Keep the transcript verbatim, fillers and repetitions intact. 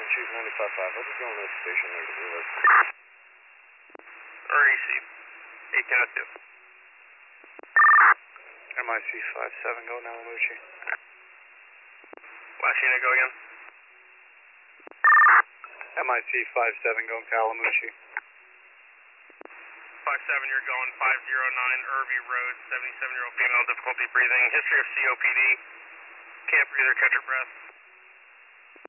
Chief ninety-five five, I'll be going to the station later to work. Received. eight ten oh two. M I C five seven, go Nalamuchi. Last unit, go again. M I C five seven, go Kalamushi. five seven, you're going five oh nine Irvy Road, seventy-seven year old female, difficulty breathing, history of C O P D, can't breathe or catch her breath.